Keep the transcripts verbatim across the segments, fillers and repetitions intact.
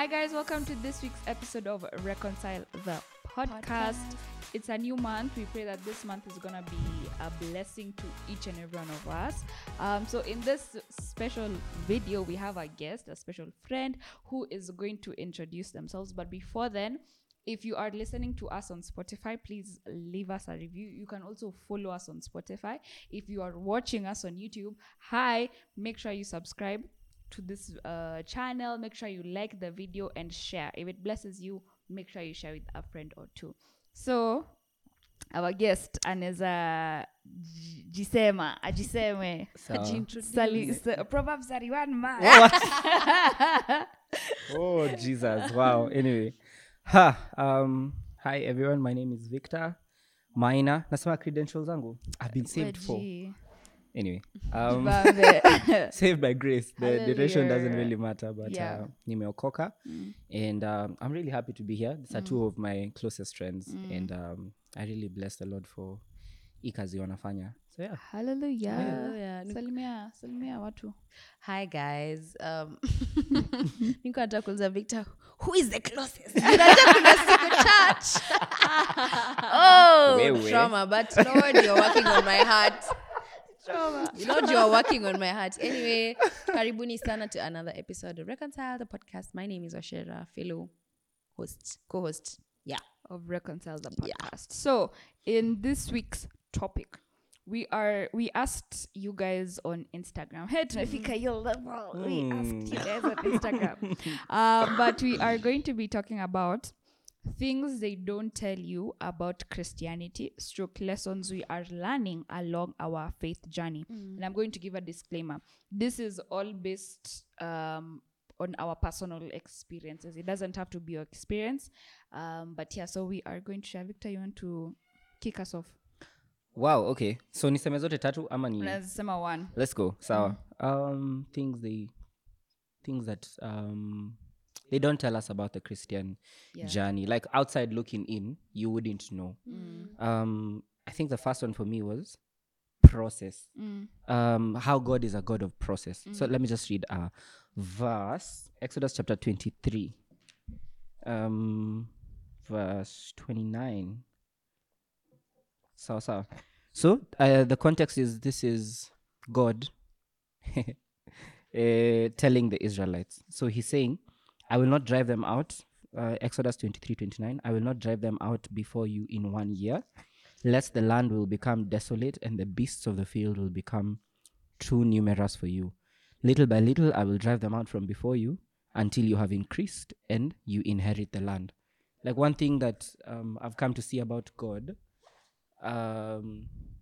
guys, welcome to this week's episode of Reconcile the podcast. podcast. It's a new month. We pray that this month is gonna be a blessing to each and every one of us. Um, so in this special video, we have a guest, a special friend who is going to introduce themselves. But before then, if you are listening to us on Spotify, please leave us a review. You can also follow us on Spotify. If you are watching us on YouTube, hi, make sure you subscribe to this uh, channel. Make sure you like the video and share. If it blesses you, make sure you share with a friend or two. So, our guest, anaweza jisema, ajiseme. Sali, sa, Proverbs thirty-one, man. Oh, Jesus. Wow. Anyway. Ha, um, hi, everyone. My name is Victor Maina. Nasema credentials zangu. I've been saved for... Anyway, um, saved by grace. The Hallelujah. Duration doesn't really matter, but yeah. uh, nimeokoka. Mm. And um, I'm really happy to be here. These are mm. two of my closest friends. Mm. And um, I really bless the Lord for ikazi wanafanya. So yeah. Hallelujah. Hallelujah. Salimia, salimia watu. Hi guys. Um, niko nataka kuuliza Victor, who is the closest? Unataka kuna siku church. Oh, Wewe. Trauma, but Lord, you're working on my heart. Trauma. Lord, you're working on my heart. Anyway, karibuni sana to another episode of Reconcile the podcast. My name is Oshera, fellow host, co-host. Yeah. Of Reconcile the podcast. Yeah. So, in this week's topic, we are we asked you guys on Instagram. Hey, tunafika your level. Mm. We asked you guys on Instagram. uh, but we are going to be talking about things they don't tell you about Christianity, stroke lessons we are learning along our faith journey. Mm. And I'm going to give a disclaimer. This is all based um, on our personal experiences. It doesn't have to be your experience. Um, but yeah, so we are going to share. Victor, you want to kick us off? Wow, okay. So niseme zote tatu ama ni? Nasema one. Let's go. Sawa. Mm. Um, things they, things that um, they don't tell us about the Christian yeah. journey. Like outside looking in, you wouldn't know. Mm. Um, I think the first one for me was process. Mm. Um, how God is a God of process. Mm. So let me just read a verse. Exodus chapter twenty-three. Um, verse twenty-nine. So, so. So, uh, the context is, this is God uh, telling the Israelites. So he's saying, I will not drive them out. Uh, Exodus twenty-three twenty-nine. I will not drive them out before you in one year, lest the land will become desolate and the beasts of the field will become too numerous for you. Little by little, I will drive them out from before you until you have increased and you inherit the land. Like one thing that um, I've come to see about God um,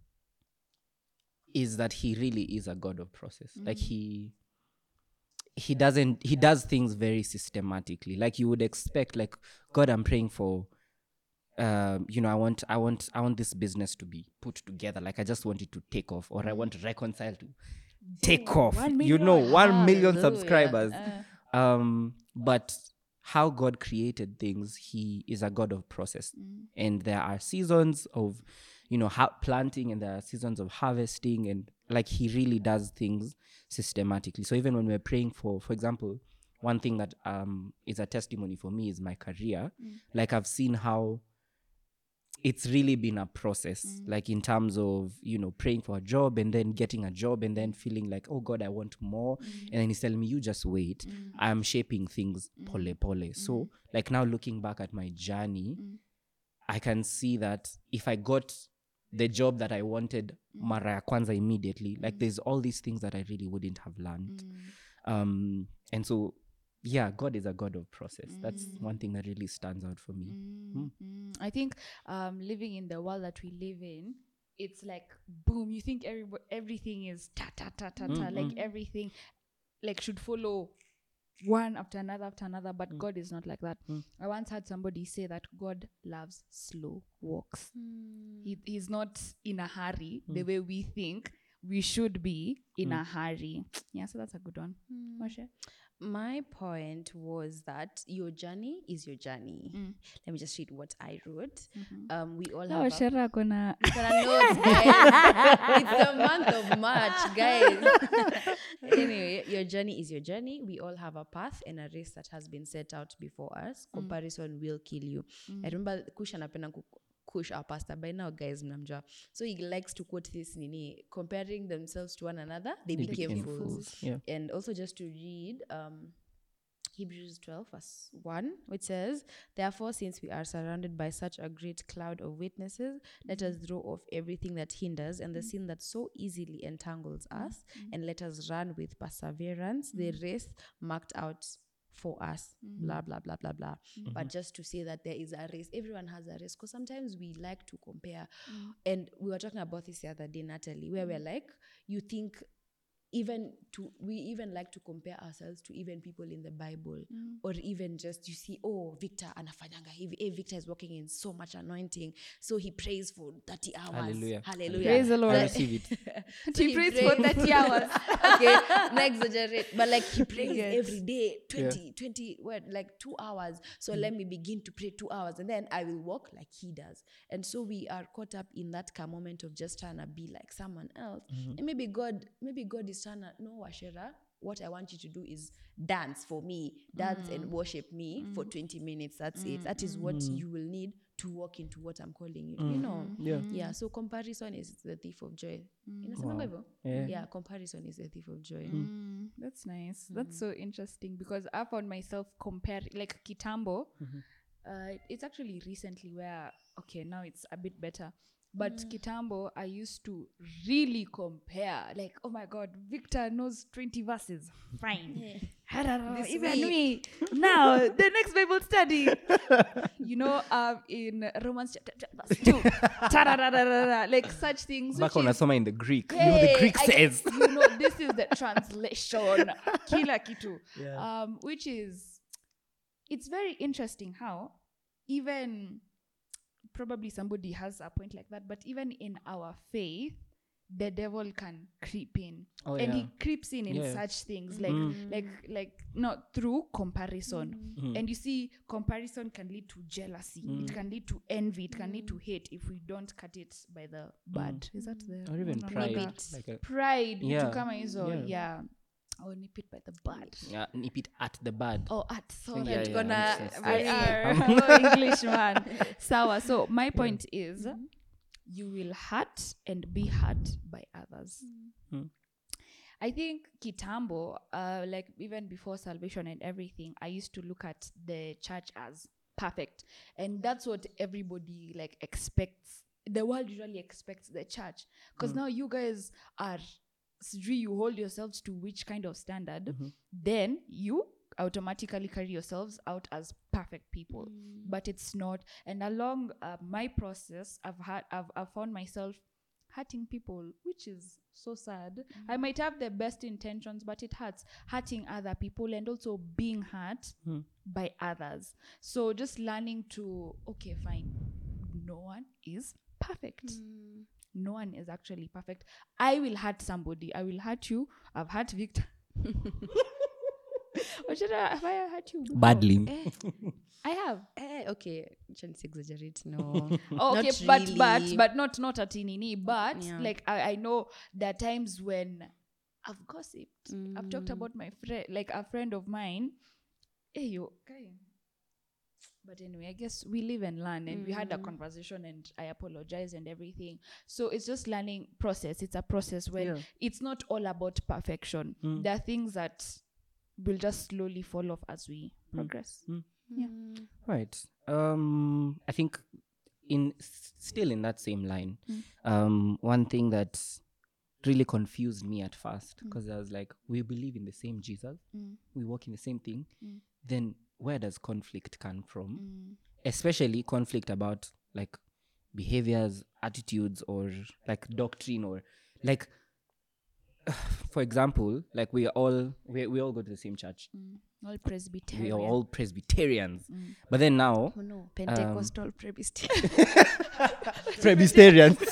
is that he really is a God of process. Mm. Like he... he doesn't he does things very systematically, like you would expect. Like, God, I'm praying for um you know i want i want i want this business to be put together. Like, I just want it to take off, or I want to Reconcile to take Ooh, off, you know, one million subscribers. uh. Um but how God created things, he is a God of process. Mm. And there are seasons of, you know, ha- planting, and there are seasons of harvesting, and like he really does things systematically. So even when we're praying for, for example, one thing that um is a testimony for me is my career. Mm. Like, I've seen how it's really been a process, mm. like in terms of, you know, praying for a job and then getting a job and then feeling like, oh God, I want more. Mm. And then he's telling me, you just wait. Mm. I'm shaping things mm. pole pole. Mm. So like now looking back at my journey, mm. I can see that if I got the job that I wanted mara ya kwanza immediately, like mm. there's all these things that I really wouldn't have learned. Mm. Um, and so, yeah, God is a God of process. Mm. That's one thing that really stands out for me. Mm. Mm. Mm. I think um, living in the world that we live in, it's like, boom, you think every, everything is ta ta ta ta ta, mm. like everything like should follow one after another after another, but mm. God is not like that. Mm. I once heard somebody say that God loves slow walks. Mm. He He's not in a hurry mm. the way we think we should be in mm. a hurry. Yeah, so that's a good one. Mm. Moshe? My point was that your journey is your journey. Mm. Let me just read what I wrote. Mhm. Um, we all Oh, have a- Shera kona. Kona notes, guys. It's the month of March, guys. Anyway, your journey is your journey. We all have a path and a race that has been set out before us. Comparison will kill you. I remember Kush anapenda ku- Kush, our pastor, by now, guys, mnamjua. So he likes to quote this nini, comparing themselves to one another, they, They became, became fools. fools, yeah. And also just to read um, Hebrews twelve, verse one, which says, therefore, since we are surrounded by such a great cloud of witnesses, let us throw off everything that hinders and the sin that so easily entangles us, and let us run with perseverance the race marked out for us, blah, blah, blah, blah, blah. But just to say that there is a race, everyone has a race, because sometimes we like to compare. And we were talking about this the other day, Natalie, where we're like, you think, even to we even like to compare ourselves to even people in the Bible, mm. or even just you see, oh, Victor anafanyanga hivi, hey, Victor is walking in so much anointing, so he prays for thirty hours. Hallelujah. Hallelujah. Praise the Lord. I receive it. So he prays for thirty hours. Okay, not exaggerate, but like he prays Yes. every day, twenty, twenty, what, like two hours. So mm. let me begin to pray two hours, and then I will walk like he does. And so we are caught up in that kind of moment of just trying to be like someone else. Mm-hmm. And maybe God, maybe God is trying to, no, Ashera, what I want you to do is dance for me, dance mm. and worship me mm. for twenty minutes. That's mm. it. That is what mm. you will need to walk into what I'm calling you. Mm. You know? Yeah. Yeah. So comparison is the thief of joy. Mm. Wow. Yeah. yeah. Comparison is the thief of joy. Mm. That's nice. Mm. That's so interesting because I found myself comparing, like Kitambo. Mm-hmm. Uh, it's actually recently where, okay, now it's a bit better. But mm. Kitambo, I used to really compare. Like, oh my God, Victor knows twenty verses. Fine. Yeah. Even week. me. Now, the next Bible study. You know, um, in Romans chapter verse two. Like such things. Back on Asoma in the Greek. Hey, you know, the Greek I, says. You know, this is the translation. Kila kitu. Yeah. Um, which is, it's very interesting how even... probably somebody has a point like that, but even in our faith, the devil can creep in, oh, and yeah. he creeps in in yeah. such things like mm. like like not through comparison. Mm. And you see, comparison can lead to jealousy. Mm. It can lead to envy. It can lead to hate if we don't cut it by the bud. Mm. Is that the or even pride? Like a, pride. Yeah. To come iso, yeah. yeah. Or nip it by the bud. Yeah, nip it at the bud. Oh, at sorry. Yeah, yeah, gonna very oh, English man. Sawa. So my point yeah. is, mm-hmm. you will hurt and be hurt by others. Mm-hmm. I think Kitambo, uh, like even before salvation and everything, I used to look at the church as perfect, and that's what everybody like expects. The world usually expects the church, because mm. now you guys are. You hold yourselves to which kind of standard, mm-hmm. then you automatically carry yourselves out as perfect people. Mm. But it's not. And along uh, my process, I've had, I've, I've found myself hurting people, which is so sad. Mm. I might have the best intentions, but it hurts. Hurting other people and also being hurt mm. by others. So just learning to, okay, fine. No one is perfect. Mm. No one is actually perfect. I will hurt somebody. I will hurt you. I've hurt Victor. Or should I, have I hurt you? Badly. Eh, I have. Eh, okay. Chance exaggerate. No. oh, okay, not but really. but but not not at inini. But yeah. like I, I know there are times when I've gossiped. Mm. I've talked about my friend, like a friend of mine. Hey, you okay. But anyway, I guess we live and learn, and mm. we had a conversation, and I apologize and everything. So it's just learning process. It's a process where yeah. it's not all about perfection. Mm. There are things that will just slowly fall off as we mm. progress. Mm. Yeah. Right. Um, I think in still in that same line, mm. um, one thing that really confused me at first, because mm. I was like, we believe in the same Jesus, mm. we walk in the same thing, mm. then where does conflict come from? Mm. Especially conflict about like behaviors, attitudes, or like doctrine, or like, for example, like we all we we all go to the same church. Mm. All Presbyterian. We are all Presbyterians. Mm. But then now, oh no, Pentecostal um, Presbyterians. Presbyterians.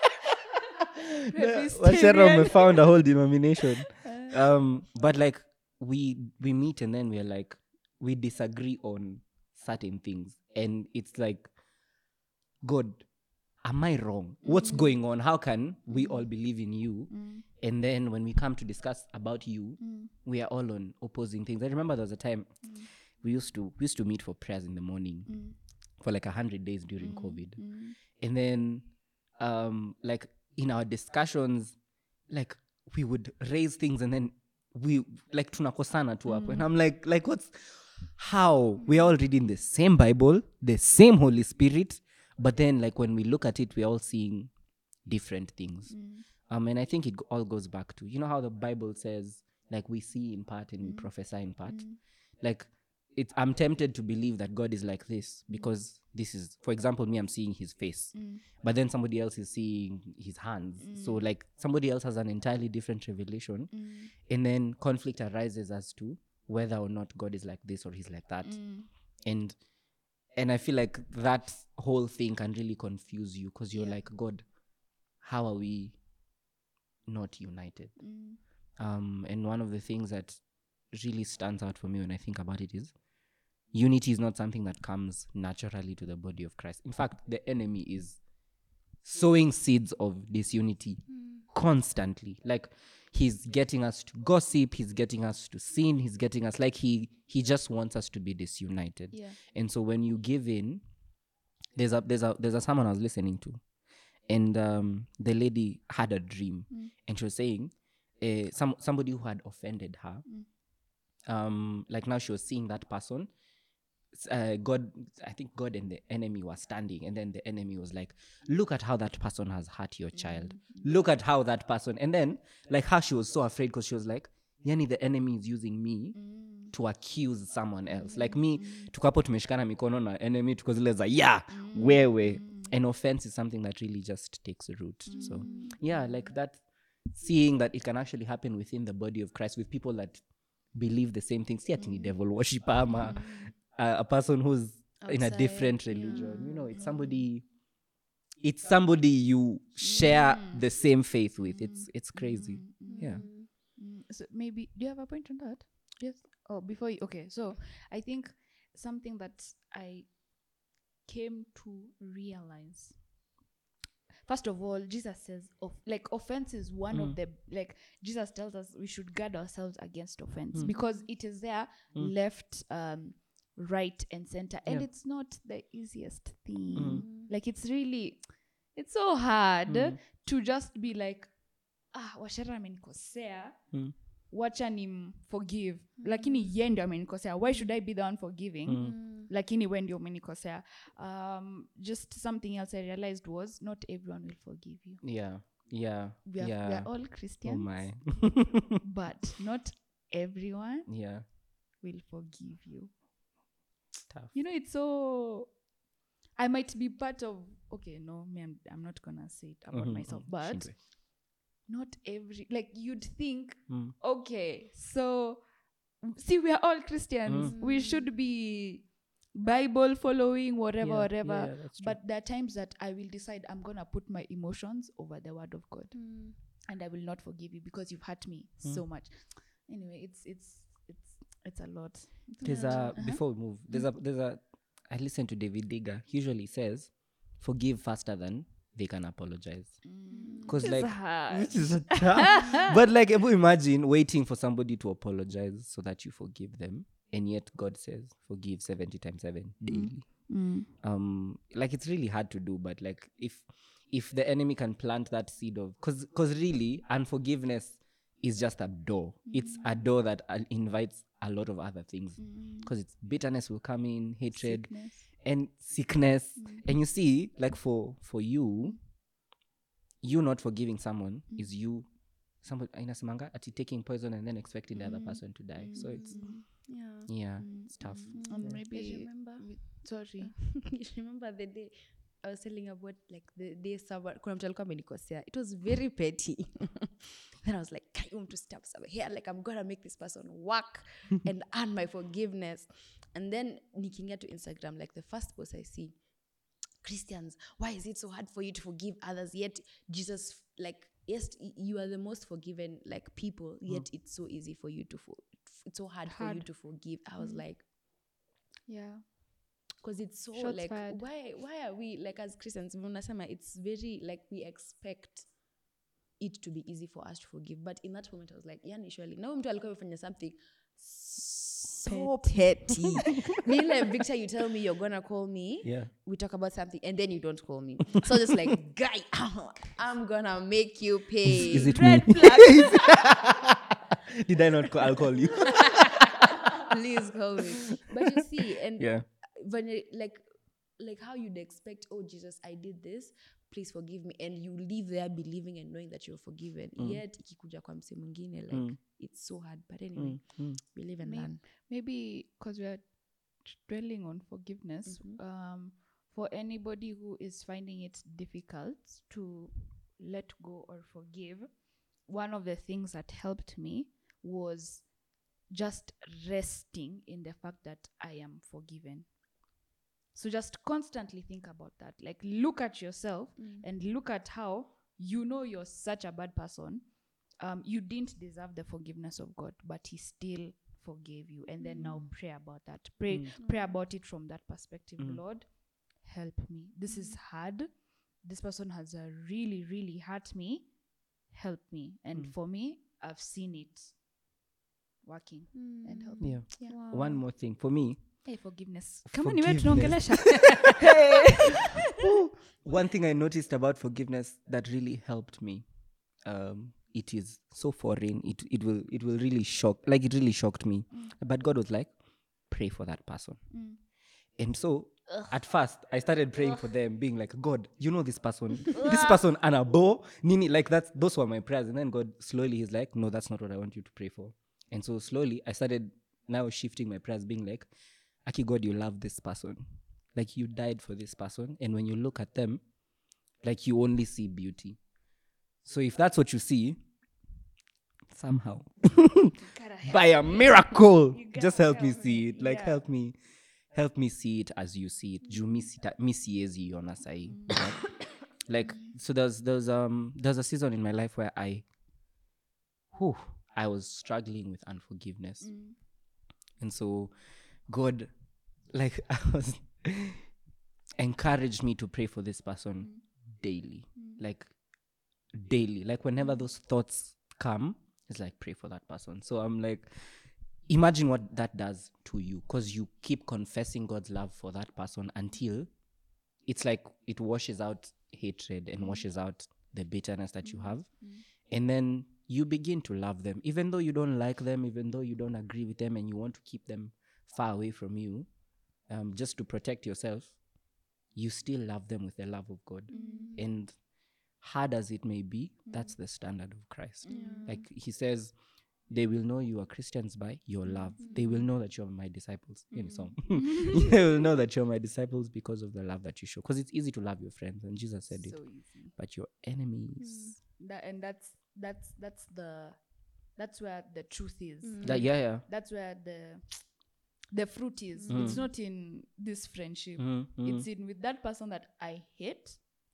Wachera, we found a whole denomination. Um, but like we we meet and then we're like, we disagree on certain things. And it's like, God, am I wrong? What's going on? How can we all believe in you? And then when we come to discuss about you, we are all on opposing things. I remember there was a time we used to we used to meet for prayers in the morning for like a hundred days during COVID. And then um like in our discussions, like we would raise things and then we like tunakosana tu hapo. And I'm like, like what's how? We're all reading the same Bible, the same Holy Spirit, but then like when we look at it, we're all seeing different things. Um, and I think it all goes back to, you know how the Bible says, like we see in part and we prophesy in part. Like it's, I'm tempted to believe that God is like this because this is, for example, me, I'm seeing his face, but then somebody else is seeing his hands. So like somebody else has an entirely different revelation, and then conflict arises as to whether or not God is like this or he's like that. And and I feel like that whole thing can really confuse you because you're like, God, how are we not united? Um, and one of the things that really stands out for me when I think about it is unity is not something that comes naturally to the body of Christ. In fact, the enemy is sowing seeds of disunity constantly. Like he's getting us to gossip, he's getting us to sin, he's getting us like he he just wants us to be disunited. Yeah. And so when you give in, there's a there's a there's a someone I was listening to, and um the lady had a dream, and she was saying uh, some somebody who had offended her, um like now she was seeing that person. Uh, God, I think God and the enemy were standing, and then the enemy was like, look at how that person has hurt your child. Look at how that person, and then like how she was so afraid because she was like, yani the enemy is using me to accuse someone else. Like me, tukapo tumeshikana mikono na enemy, tuko zile za, yeah, wewe. And offense is something that really just takes root. So yeah, like that, seeing that it can actually happen within the body of Christ with people that believe the same things. See ati ni devil worshiper ama Uh, a person who's outside, in a different religion, yeah. You know, it's somebody it's somebody you share mm. the same faith with. It's it's crazy. Mm. Yeah. Mm. So maybe, do you have a point on that? Yes. Oh, before you, okay. So I think something that I came to realize, first of all, Jesus says, of, like, offense is one mm. of the, like, Jesus tells us we should guard ourselves against offense mm. because it is there mm. left um right and center, and yeah. it's not the easiest thing. Mm. Like it's really, it's so hard mm. to just be like, ah, washara amenikosea, mm. wacha nim forgive, mm. lakini yeye ndio amenikosea, why should I be the one forgiving? Mm. Lakini wewe ndio umenikosea. Um just something else I realized was not everyone will forgive you. Yeah. Yeah. We are, yeah. we are all Christians. Oh my. But not everyone yeah. will forgive you. Tough. You know, it's so, I might be part of, okay, no, me, I'm, I'm not gonna say it about mm-hmm, myself, mm-hmm. but Shindwe. Not every, like you'd think, mm. okay, so see, we are all Christians, mm. we should be Bible following, whatever, yeah, whatever. Yeah, yeah, but there are times that I will decide I'm gonna put my emotions over the word of God, mm. and I will not forgive you because you've hurt me mm. so much. Anyway, it's it's it's it's a lot. It's there's a, a uh-huh. before we move. There's a there's a. I listen to David Digger. He usually says, "Forgive faster than they can apologize." Because mm. like, hard. which is tough. But like, if you imagine waiting for somebody to apologize so that you forgive them, and yet God says, "Forgive seventy times seven daily." Mm. Um, like it's really hard to do. But like, if if the enemy can plant that seed of, because because really, unforgiveness is just a door. Mm. It's a door that uh, invites a lot of other things, because mm. it's bitterness will come in, hatred, sickness. and sickness. Mm. And you see, like for for you, you not forgiving someone mm. is you, somebody inasemanga ati taking poison and then expecting mm. the other person to die. Mm. So it's yeah, yeah, mm. it's tough. Mm. And maybe you remember? Sorry, you remember the day I was telling about like the day someone kuna mtu alikuwa amenikosea. It was very petty. Then I was like, can you to stop somewhere here? Like I'm gonna make this person work and earn my forgiveness. And then nikiingia to Instagram, like the first post I see, Christians, why is it so hard for you to forgive others? Yet Jesus like yes, y- you are the most forgiven like people, yet it's so easy for you to for, it's so hard, for you Hard. to forgive. I was like, Yeah. because it's so Shots like fired. why why are we like as Christians, Munasema, it's very like we expect it to be easy for us to forgive, but in that moment I was like, yani surely now mtu alikuwa amefanya something so petty. Vile Victor, you tell me you're gonna call me, Yeah. we talk about something and then you don't call me, so just like guy, I'm gonna make you pay. Is, is it Red me? flag. Did I not call? I'll call you. Please call me. But you see, and Yeah. when it, like like how you'd expect, oh Jesus, I did this, please forgive me, and you leave there believing and knowing that you're forgiven, yet ikikuja kwa mse mwingine like Mm. it's so hard. But anyway, Mm, mm. we live and May- learn. Maybe because we are dwelling on forgiveness, um, for anybody who is finding it difficult to let go or forgive, one of the things that helped me was just resting in the fact that I am forgiven. So just constantly think about that. Like, look at yourself and look at how you know you're such a bad person. Um, you didn't deserve the forgiveness of God, but He still forgave you. And then now pray about that. Pray, pray about it from that perspective. Lord, help me. This is hard. This person has uh, really, really hurt me. Help me. And for me, I've seen it working and helping. Yeah. Yeah. One more thing for me. Hey, forgiveness. Kama ni wewe Forgiveness. tunaongelesha. One thing I noticed about forgiveness that really helped me, um, it is so foreign. It it will it will really shock. Like it really shocked me. But God was like, pray for that person. And so at first I started praying for them, being like, God, you know this person, this person anabo nini. Like that's those were my prayers. And then God slowly He's like, no, that's not what I want you to pray for. And so slowly I started now shifting my prayers, being like, Aki, God, you love this person. Like you died for this person. And when you look at them, like you only see beauty. So if that's what you see, somehow, by a miracle, just help me see it. Like help me, help me see it as you see it. Juu mi sita- mi siezi iona sahi. Like so there's there's um there's a season in my life where I whew, I was struggling with unforgiveness. And so God, like I was encouraged me to pray for this person daily. Like daily. Like whenever those thoughts come, it's like pray for that person. So I'm like, imagine what that does to you, because you keep confessing God's love for that person until it's like it washes out hatred and washes out the bitterness that you have. And then you begin to love them, even though you don't like them, even though you don't agree with them and you want to keep them far away from you, um, just to protect yourself, you still love them with the love of God. And hard as it may be, that's the standard of Christ. Like He says, they will know you are Christians by your love. They will know that you're my disciples. In song. They will know that you're my disciples because of the love that you show. Because it's easy to love your friends, and Jesus said it. So easy. But your enemies. That, and that's that's that's the that's where the truth is. That, yeah, yeah. That's where the the fruit is. It's not in this friendship. Mm, mm. It's in with that person that I hate.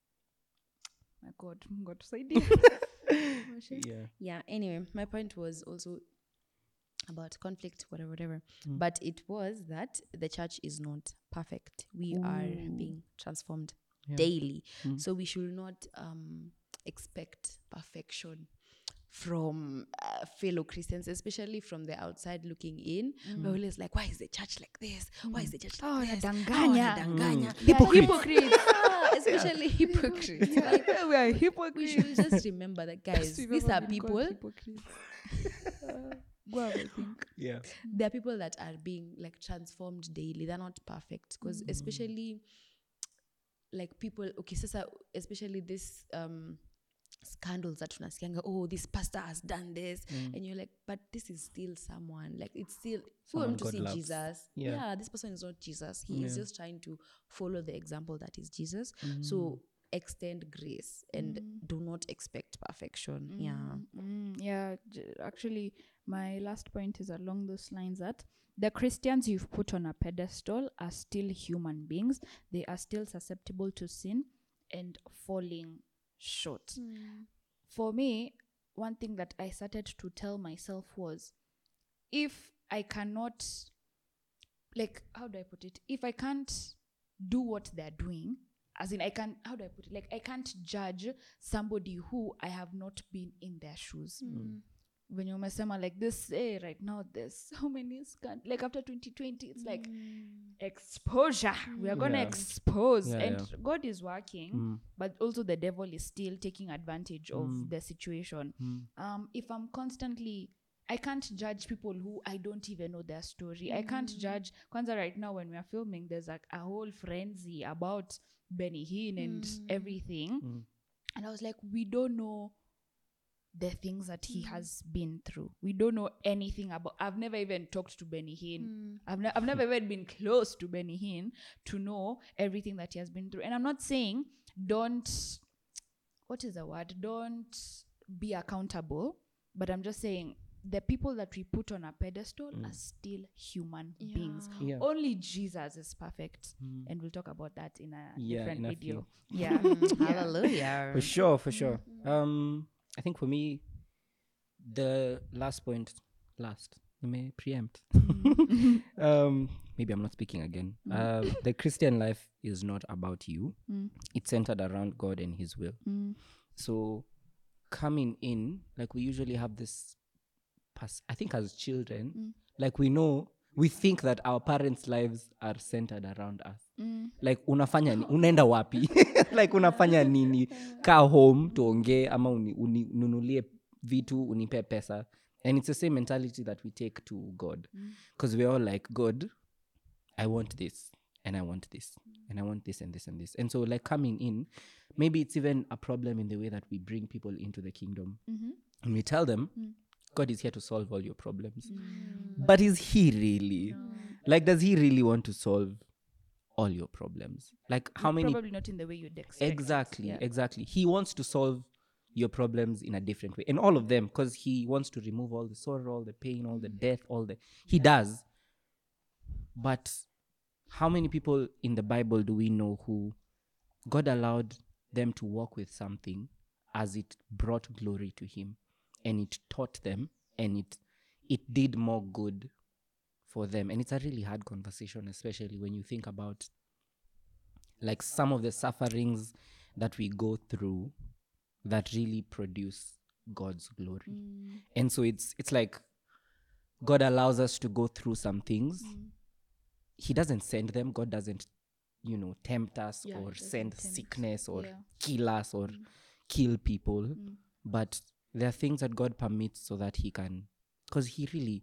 My God, God tusaidie. Yeah. Yeah, anyway, my point was also about conflict, whatever, whatever. But it was that the church is not perfect. We are being transformed daily. So we should not um, expect perfection from uh, fellow Christians, especially from the outside looking in. We're always like, why is the church like this? Why is the church like Oh, this? wanadanganya. Oh, wanadanganya. Yeah, Hypocrites. hypocrites. Ah, especially hypocrites. Like, We are we hypocrites. should just remember that, guys, We've these ever are been called people, hypocrites. Uh, Guava, I think. Yeah. there are people that are being like transformed daily. They're not perfect, because especially like people, okay, sasa, especially this um scandals that tunasikianga, oh, this pastor has done this, and you're like, but this is still someone, like it's still who Someone am to God see loves. Jesus. Yeah. Yeah, this person is not Jesus. He is Yeah. just trying to follow the example that is Jesus. So extend grace and do not expect perfection. Yeah. Mm, yeah, j- actually, my last point is along those lines that the Christians you've put on a pedestal are still human beings. They are still susceptible to sin and falling short. for me, one thing that I started to tell myself was, if I cannot, like, how do I put it? If I can't do what they're doing, as in I can't, how do I put it? Like, I can't judge somebody who I have not been in their shoes. Mm. When you umesema like this, hey, right now there's so many scant, like after twenty twenty, it's like exposure. We are gonna Yeah. expose, Yeah, and yeah. God is working, Mm. but also the devil is still taking advantage of Mm. the situation. Mm. Um, if I'm constantly, I can't judge people who I don't even know their story. I can't judge. Kwanza, right now when we are filming, there's like a whole frenzy about Benny Hinn and everything, Mm. and I was like, we don't know the things that he has been through. We don't know anything about. I've never even talked to Benny Hinn. I've, ne- I've never even been close to Benny Hinn to know everything that he has been through. And I'm not saying don't, what is the word? Don't be accountable. But I'm just saying the people that we put on a pedestal are still human beings. Yeah. Only Jesus is perfect. Mm. And we'll talk about that in a Yeah, different in a video. few. Yeah. Hallelujah. For sure, for sure. Um, I think for me, the last point, last, you may preempt. um, maybe I'm not speaking again. Uh, the Christian life is not about you. Mm. It's centered around God and His will. Mm. So coming in, like we usually have this, pers- I think as children, Mm. like we know, we think that our parents' lives are centered around us. Mm. Like unafanya ni, unaenda wapi? Like unafanya nini? Kaa home tuongee ama uni, uni, ununulie vitu unipe pesa. And it's the same mentality that we take to God. Because we're all like, God, I want this and I want this and I want this and this and this. And so like coming in, maybe it's even a problem in the way that we bring people into the kingdom. Mm-hmm. And we tell them, God is here to solve all your problems. But is He really? Like, does He really want to solve all your problems? Like, how many? Probably not in the way you'd expect. Exactly, Yeah. exactly. He wants to solve your problems in a different way. And all of them, because He wants to remove all the sorrow, all the pain, all the death, all the... He does. But how many people in the Bible do we know who God allowed them to walk with something as it brought glory to Him, and it taught them, and it it did more good for them? And it's a really hard conversation, especially when you think about like some of the sufferings that we go through that really produce God's glory. And so it's it's like God allows us to go through some things. He doesn't send them. God doesn't, you know, tempt us Yeah, or he doesn't send tempt. sickness or Yeah. kill us or kill people. But there are things that God permits so that He can, because He really,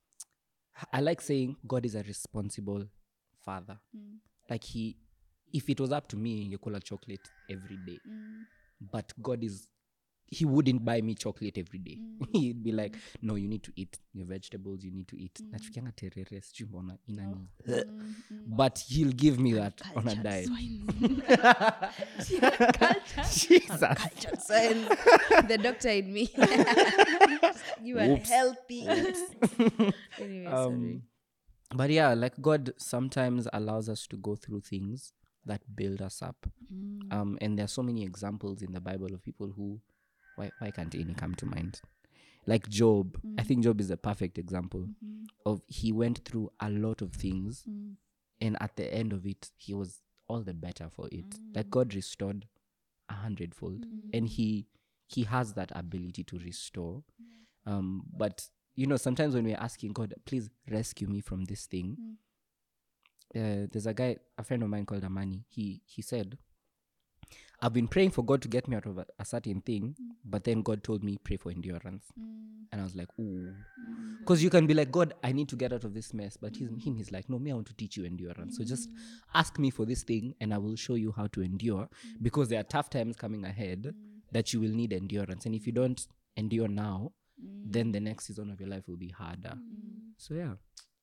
I like saying God is a responsible father. Like He, if it was up to me, ningekula chocolate every day. But God is, He wouldn't buy me chocolate every day. He'd be like, no, you need to eat your vegetables, you need to eat. Nachukianga terere, sijui mbona inani. But He'll give me that on a diet. Jesus. Cultured science. The doctor in me. You are Whoops. healthy. Anyway, sorry. Um, but yeah, like God sometimes allows us to go through things that build us up. Um, and there are so many examples in the Bible of people who, why why can't any come to mind? Like Job. I think Job is a perfect example of he went through a lot of things, and at the end of it, he was all the better for it. Like God restored a hundredfold, and he he has that ability to restore. Um, but you know, sometimes when we're asking God, please rescue me from this thing, uh, there's a guy, a friend of mine called Amani. He he said, I've been praying for God to get me out of a, a certain thing, but then God told me pray for endurance. And I was like, ooh. Because you can be like, God, I need to get out of this mess. But he's, him, he's like, no, me, I want to teach you endurance. So just ask me for this thing and I will show you how to endure, because there are tough times coming ahead that you will need endurance. And if you don't endure now, then the next season of your life will be harder. So yeah.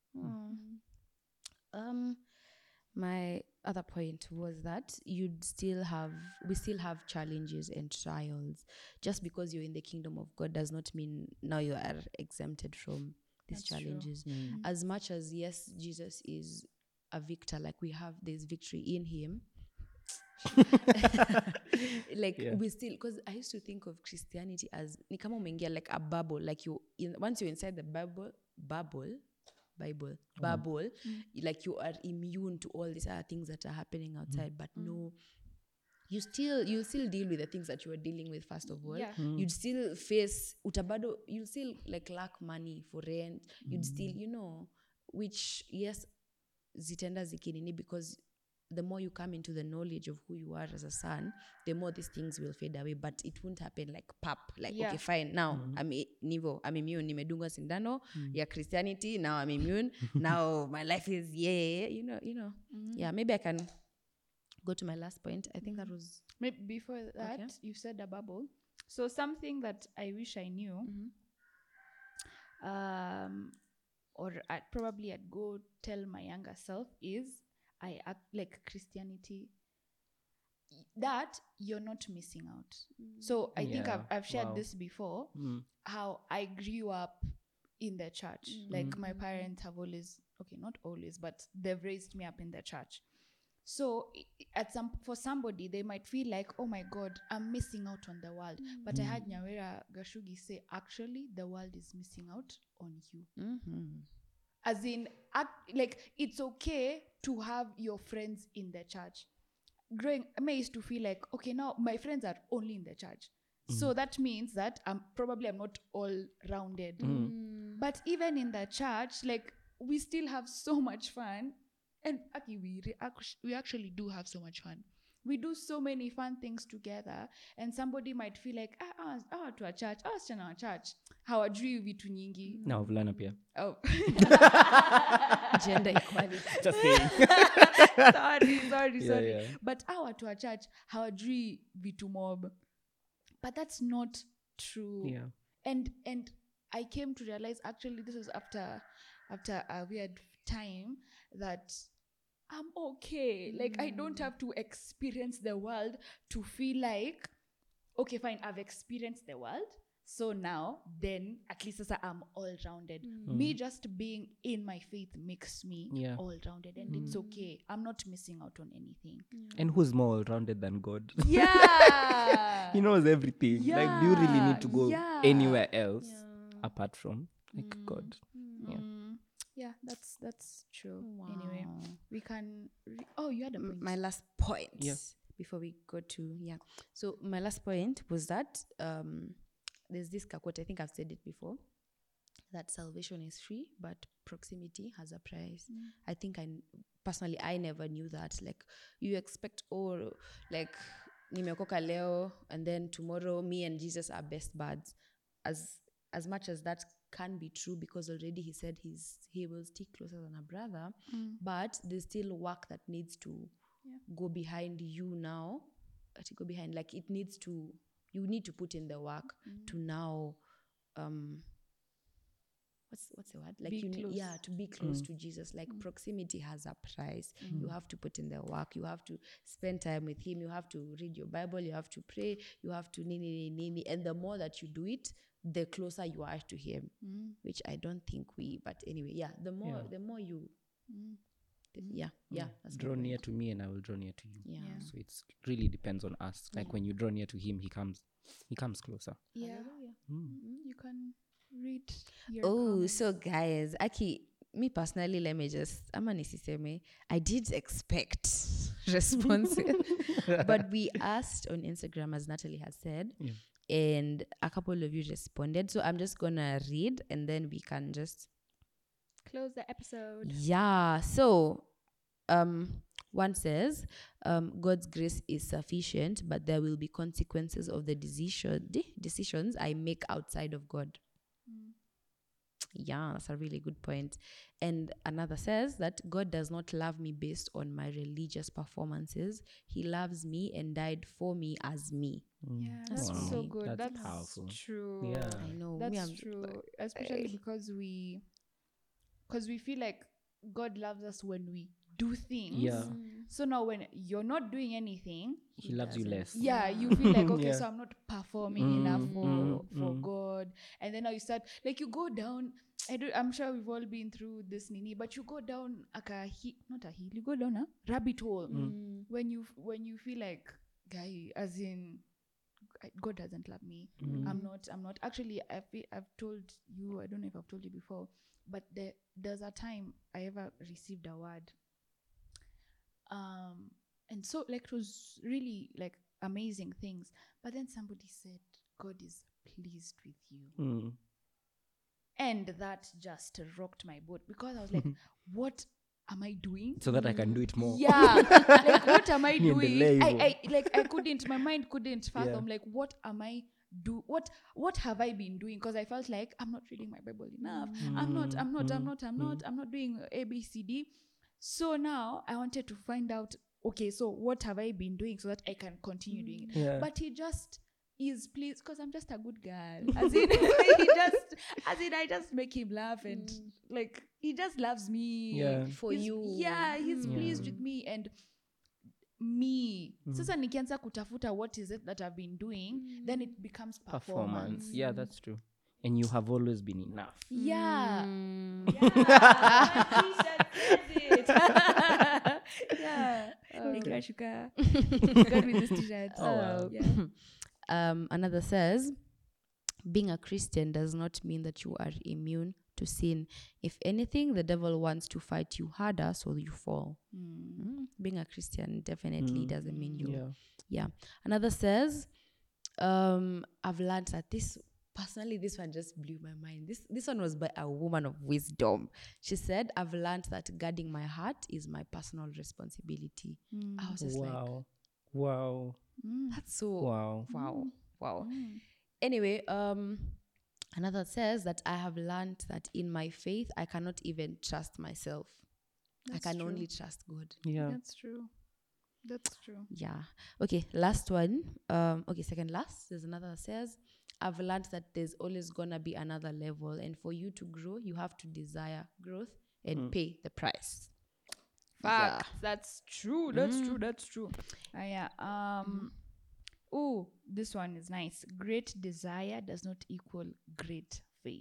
Um, my other point was that you'd still have, we still have challenges and trials. Just because you're in the kingdom of God does not mean now you are exempted from these That's true. challenges. As much as, yes, Jesus is a victor, like we have this victory in Him, like Yeah. we still, because I used to think of Christianity as ni kama umeingia like a bubble, like you in, once you're inside the bubble bubble bible bubble like you are immune to all these other things that are happening outside. But no, you still you still deal with the things that you were dealing with first of all. Yeah. You'd still face utabado, you still like lack money for rent. You'd still, you know, which yes zitenda zikinini, because the more you come into the knowledge of who you are as a son, the more these things will fade away. But it won't happen like pap, like Yeah. okay fine, now I'm i- nivo I'm immune, nimedunga sindano ya Christianity, now I'm immune. Now my life is yeah, you know, you know. Yeah, maybe I can go to my last point. I think that was Maybe before that, Okay. you said a bubble. So something that I wish I knew, um, or I'd probably I'd go tell my younger self is I act like Christianity. That you're not missing out. So I think I've Yeah, I've shared wow. this before. Mm. How I grew up in the church. Like my parents have always, okay, not always, but they've raised me up in the church. So i- at some for somebody, they might feel like, oh my God, I'm missing out on the world. But I heard Nyawera Gashugi say, actually, the world is missing out on you. mm-hmm. As in, act, like, it's okay to have your friends in the church. Growing, I used to feel like, okay, now my friends are only in the church. So that means that I'm probably I'm not all rounded. But even in the church, like we still have so much fun. And actually, we, re- actu- we actually do have so much fun. We do so many fun things together. And somebody might feel like, ah, ah, ah to a church, ah, wasichana wa church. Hawajui vitu nyingi. Na wavulana pia. Oh. Gender equality. Just saying. sorry, sorry, Yeah, sorry. yeah. But our watu wa church hawajui vitu mob. But that's not true. Yeah. And and I came to realize actually this was after after a weird time that I'm okay. Like I don't have to experience the world to feel like, okay, fine, I've experienced the world. So now, then at least as I'm all rounded. Me just being in my faith makes me Yeah. all rounded, and it's okay. I'm not missing out on anything. And who's more rounded than God? Yeah. He knows everything. Like, do you really need to go Yeah. anywhere else apart from like God? Yeah. Mm, yeah, that's that's true. Anyway, we can. Re- oh, you had a point. My last point Yeah. before we go to yeah. So my last point was that um, there's this quote, I think I've said it before, that salvation is free, but proximity has a price. I think I n- personally I never knew that. Like you expect, oh, like nimeokoka leo, and then tomorrow me and Jesus are best buds. As as much as that can be true, because already he said he's he will stick closer than a brother, but there's still work that needs to go behind you now. uh, To go behind, like it needs to, you need to put in the work to now, um, what's what's the word? Like Be you need, close. yeah, to be close to Jesus. Like proximity has a price. You have to put in the work. You have to spend time with Him. You have to read your Bible. You have to pray. You have to nini nini nini. And the more that you do it, the closer you are to Him. Which I don't think we. But anyway, yeah. The more, Yeah. the more you. the- yeah, yeah. That's my Draw point. near to me and I will draw near to you. Yeah. Yeah. So it's really depends on us. Like when you draw near to him, he comes he comes closer. Yeah, Mm. you can read your Oh, comments. so guys, Aki, me personally, let me just, ama nisiseme, I did expect responses, but we asked on Instagram, as Natalie has said, Yeah. and a couple of you responded. So I'm just gonna read, and then we can just Close the episode. yeah. So, um, one says, um, God's grace is sufficient, but there will be consequences of the decision de- decisions I make outside of God. Yeah, that's a really good point. And another says that God does not love me based on my religious performances. He loves me and died for me as me. Yeah, that's Wow. so good. That's That's, powerful. true. Yeah. I know. me, That's I'm- true. Especially because we, because we feel like God loves us when we do things. Yeah. So now when you're not doing anything, He loves you doesn't. less. yeah, you feel like, okay, Yeah. so I'm not performing enough for for God. And then now you start, like, you go down I do. I'm sure we've all been through this nini, but you go down like a he, not a hill. You go down a rabbit hole Mm. when you when you feel like, guy, as in, I- God doesn't love me. Mm. I'm not. I'm not. Actually, I feel, I've told you. I don't know if I've told you before, but there there's a time I ever received a word. Um, and so like it was really like amazing things. But then somebody said, God is pleased with you. Mm. And that just rocked my boat because I was like, what am I doing? So that I can do it more. Yeah. Like, what am I You're in the doing? I, label. I like I couldn't, my mind couldn't fathom Yeah. like what am I do what what have I been doing? Because I felt like I'm not reading my Bible enough. I'm not, I'm not, I'm Mm, not, I'm not, I'm not doing A B C D. So now I wanted to find out, okay, so what have I been doing so that I can continue doing it? Yeah. But he just is pleased because I'm just a good girl. As in, he just, as in, I just make him laugh and like he just loves me. Yeah. For He's- you. Yeah, he's Mm. pleased Yeah. with me and me. Mm. Sasa nikianza kutafuta what is it that I've been doing, then it becomes performance. Performance. Yeah, that's true. And you have always been enough. Yeah. Mm. Yeah. My t-shirt says it. Yeah. Thank you, Ashuka. Got me this t-shirt. Oh, wow. Yeah. Um, another says, being a Christian does not mean that you are immune to sin. If anything, the devil wants to fight you harder so you fall. Mm. Mm. Being a Christian definitely Mm. doesn't mean you. Yeah. Yeah. Another says, um, I've learned that this, personally, this one just blew my mind. This this one was by a woman of wisdom. She said, I've learned that guarding my heart is my personal responsibility. Mm. I was just like, Wow. Wow. Mm. that's so Wow. wow. Wow. Mm. Anyway, um, another says that I have learned that in my faith, I cannot even trust myself. That's I can true. only trust God. Yeah. That's true. That's true. Yeah. Okay, last one. Um, okay, second last. There's another that says, I've learned that there's always gonna be another level, and for you to grow, you have to desire growth and Mm. pay the price. Fuck. That's true. That's true. That's true. Uh, yeah. Um. Oh, this one is nice. Great desire does not equal great faith.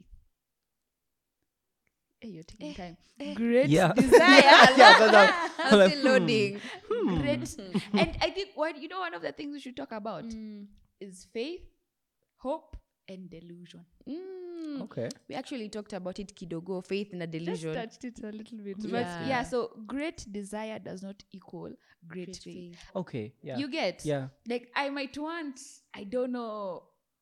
Hey, you're taking time. Great Yeah. desire. Yeah, 'cause I'm- I'm like, still loading. Great. And I think what you know, one of the things we should talk about is faith, hope, and delusion. Mm. Okay. We actually talked about it kidogo, faith in a Just delusion. touched it a little bit. But Yeah. yeah, so great desire does not equal great, Great faith. faith. Okay. Yeah. You get? yeah. Like I might want, I don't know,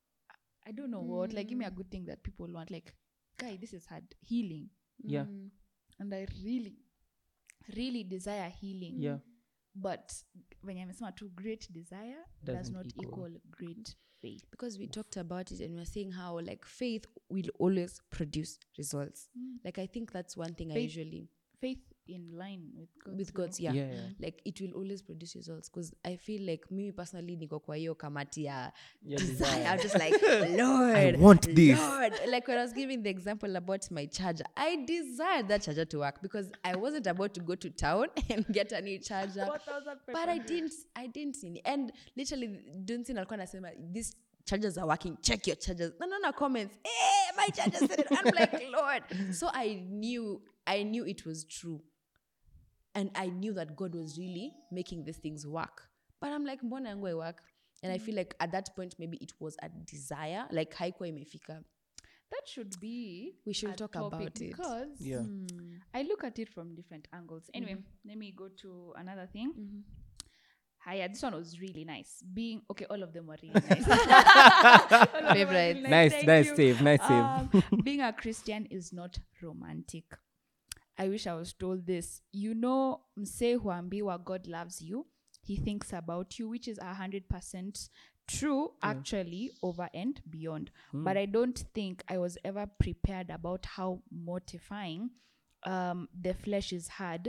I don't know what. Like give me a good thing that people want. Like, guy, this is hard. Healing. Yeah. Mm. And I really, really desire healing. Yeah. But when I'm saying to great desire does Doesn't not equal. equal great faith. Because we talked about it and we were saying how like faith will always produce results. Like I think that's one thing I Faith- usually Faith in line with God's with God's yeah. Yeah, yeah. Like it will always produce results because I feel like me personally niko kwa hiyo kamati ya Yeah, desire. desire. I'm just like Lord, I want this. Lord. Like when I was giving the example about my charger, I desired that charger to work because I wasn't about to go to town and get a new charger. But I didn't, I didn't see. And literally, Dunsin alikuwa anasema, these chargers are working. Check your chargers. No, no, no, comments. Hey, my charger said it. I'm like, Lord. So I knew, I knew it was true. And I knew that God was really making these things work. But I'm like, mbona yangu work? And I feel like at that point, maybe it was a desire. Like, haikuwa imefika. That should be We should a talk topic about it. because Yeah. I look at it from different angles. Anyway, let me go to another thing. Hiya, this one was really nice. Being okay, all of them were really nice. All of them were really Favorite. Nice, Thank nice you. save, nice save. Um, being a Christian is not romantic. I wish I was told this. You know, mse huambiwa God loves you. He thinks about you, which is a hundred percent true, actually, over and beyond. But I don't think I was ever prepared about how mortifying um, the flesh is hard.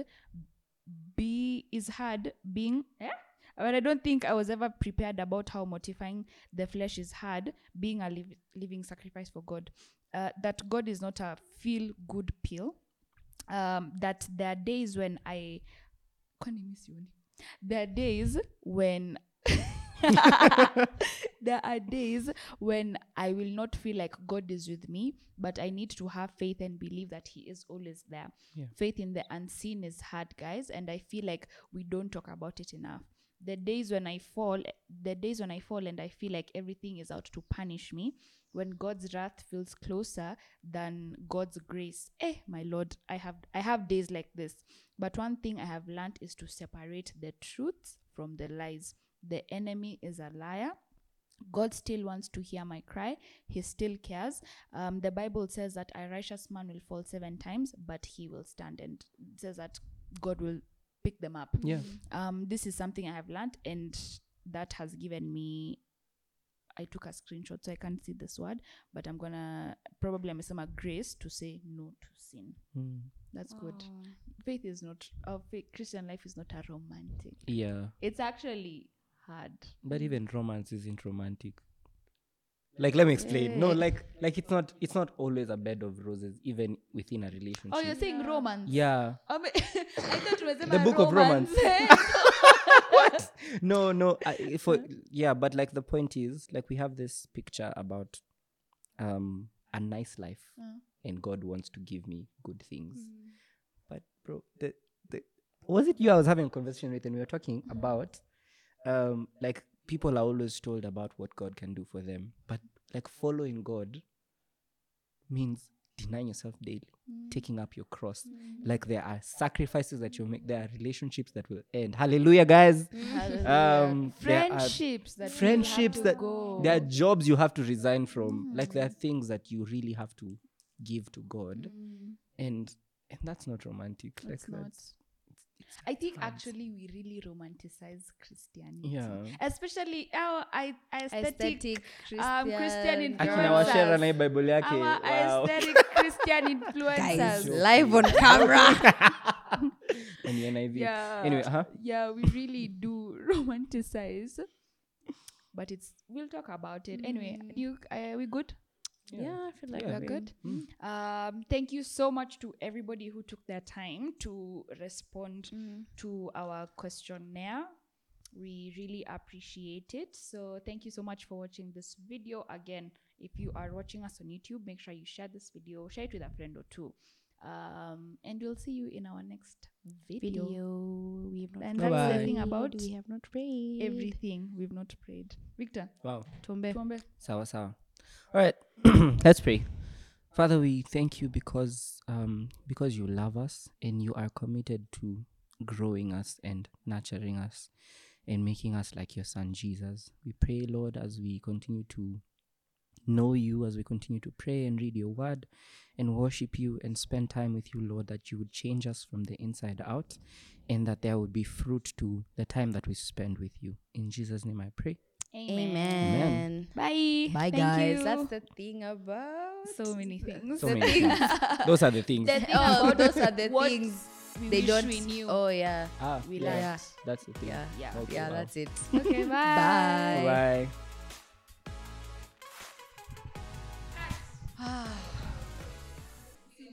Be is hard being. Eh? But I don't think I was ever prepared about how mortifying the flesh is hard being a liv- living sacrifice for God. Uh, that God is not a feel good pill. Um, that there are days when I. Kwani mimi sioni? There are days when there are days when I will not feel like God is with me, but I need to have faith and believe that he is always there. Yeah. Faith in the unseen is hard, guys, and I feel like we don't talk about it enough. The days when I fall, the days when I fall and I feel like everything is out to punish me, when God's wrath feels closer than God's grace. Eh, my Lord, I have I have days like this. But one thing I have learned is to separate the truth from the lies. The enemy is a liar. God still wants to hear my cry. He still cares. Um, the Bible says that a righteous man will fall seven times, but he will stand. And it says that God will pick them up. Yeah. Um, this is something I have learned, and that has given me. I took a screenshot, so I can't see this word, but I'm gonna probably I'm some grace to say no to sin. Mm. That's good. Faith is not. Our faith, Christian life is not a romantic. Yeah. It's actually hard. But even romance isn't romantic. Like, let me explain. No, like, like it's not. It's not always a bed of roses, even within a relationship. Oh, you're saying Yeah. romance? Yeah. I, mean, I thought it was The book of romance. What? No, no. I, for yeah, but like the point is, like we have this picture about um a nice life, Uh. and God wants to give me good things. But bro, the the was it you I was having a conversation with, and we were talking about um like people are always told about what God can do for them, but like following God means denying yourself daily, taking up your cross. Like there are sacrifices that you make, there are relationships that will end. Hallelujah, guys. Um, there are Friendships that you friendships have to that go. there are jobs you have to resign from. Like there are things that you really have to give to God, and and that's not romantic. It's like not. that's I think hard. actually we really romanticize Christianity. yeah. Especially our I, aesthetic, Aesthetic um, Christian Christian. Akina influencers. washera na hii Bible yake. our Wow. aesthetic Christian influencers. Guys, live on camera. And the N I V. Yeah. Anyway, uh-huh. Yeah, we really do romanticize. But it's we'll talk about it. Anyway, you uh, we good? Yeah, I feel like Yeah, we're I mean, good. mm. Um, thank you so much to everybody who took their time to respond to our questionnaire. We really appreciate it. So thank you so much for watching this video. Again, if you are watching us on YouTube, make sure you share this video, share it with a friend or two. Um, and we'll see you in our next video. Video. We have not And that's the prayed. thing about we have not prayed. Everything we've not prayed. Victor, Wow. Tombe. tuombe. Sawa sawa. All right. Let's pray. Father, we thank you because um because you love us and you are committed to growing us and nurturing us and making us like your son Jesus. We pray, Lord, as we continue to know you, as we continue to pray and read your word and worship you and spend time with you, Lord, that you would change us from the inside out and that there would be fruit to the time that we spend with you. In Jesus' name I pray. Amen. Bye. Bye, Thank guys. you. That's the thing about so many things. So many things. Those are the things. The thing Oh, about those are the what things we they wish don't. we knew. Oh yeah, Ah, We yeah, learned. that's the thing. yeah, Yeah. Okay, yeah. wow. That's it. Okay, bye. Bye. Bye.